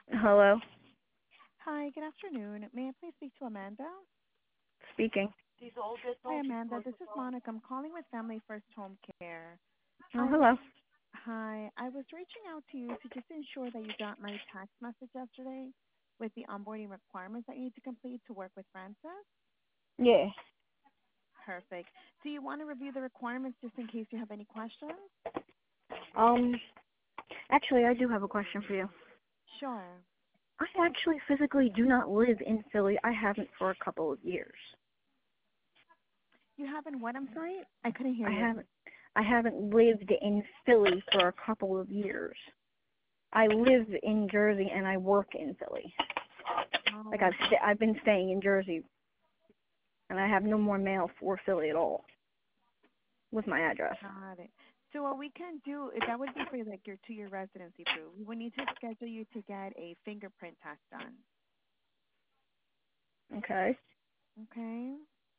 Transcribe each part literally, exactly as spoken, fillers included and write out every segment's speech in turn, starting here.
Hello, Hi, good afternoon. May I please speak to Amanda? speaking. Hi, Amanda. This is Monica. I'm calling with Family First Home Care. Oh, I was hello. Hi. I was reaching out to you to just ensure that you got my text message yesterday with the onboarding requirements that you need to complete to work with Francis. Yeah. Perfect. Do you want to review the requirements just in case you have any questions? Um, actually, I do have a question for you. Sure. I actually physically do not live in Philly. I haven't for a couple of years. You haven't what? I'm sorry, I couldn't hear I you. haven't. I haven't lived in Philly for a couple of years. I live in Jersey and I work in Philly. Like Oh, I've st- I've been staying in Jersey, and I have no more mail for Philly at all with my address. got it. So what we can do, that would be for like your two-year residency proof. We would need to schedule you to get a fingerprint test done. Okay. Okay.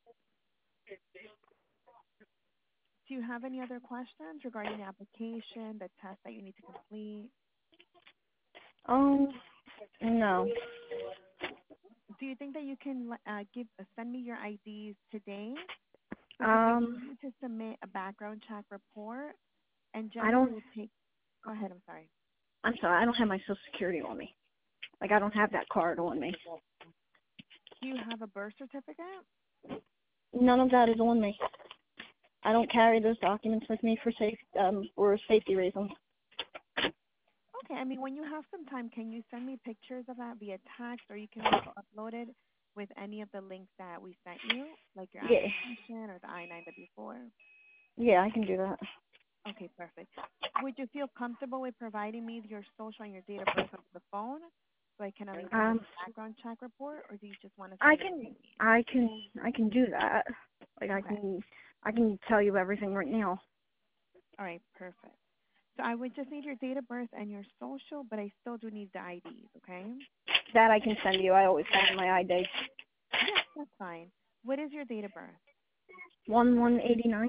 Do you have any other questions regarding the application, the test that you need to complete? Um, no. Do you think that you can uh, give uh, send me your I Ds today? Because we Um, need to submit a background check report, and I generally don't. it would take. Go ahead. I'm sorry. I'm sorry. I don't have my Social Security on me. Like I don't have that card on me. Do you have a birth certificate? None of that is on me. I don't carry those documents with me for safe um for safety reasons. Okay. I mean, when you have some time, can you send me pictures of that via text, or you can also upload it with any of the links that we sent you, like your Yeah, application or the I nine W four? yeah, I can do that. Okay, perfect. Would you feel comfortable with providing me your social and your date of birth over the phone so I can at least submit Um, the background check report, or do you just want to I send it can, to me? I can, I can do that. Like I Okay. can, I can tell you everything right now. All right, perfect. So I would just need your date of birth and your social, but I still do need the I Ds, okay? That I can send you. I always send my I D. Yes, that's fine. What is your date of birth? One one eighty nine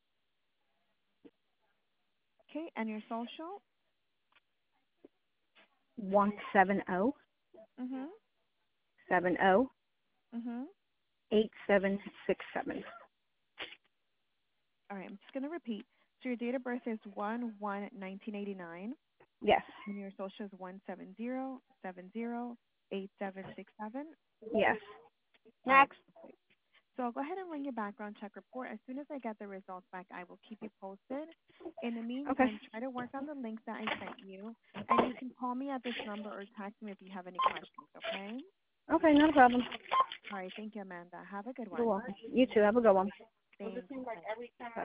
Okay, and your social? one seven zero Mhm. seven zero Mhm. eight seven six seven. All right, I'm just going to repeat. So your date of birth is one one nineteen eighty-nine, Yes, and your social is one seven zero seven zero eight seven six seven. yes. All right. Next. So I'll go ahead and run your background check report. As soon as I get the results back, I will keep you posted. In the Okay. meantime, try to work on the links that I sent you, and you can call me at this number or text me if you have any questions, okay? Okay, no problem. All right. Thank you, Amanda. Have a good You're one. welcome. You too. Have a good one. Thanks. Bye.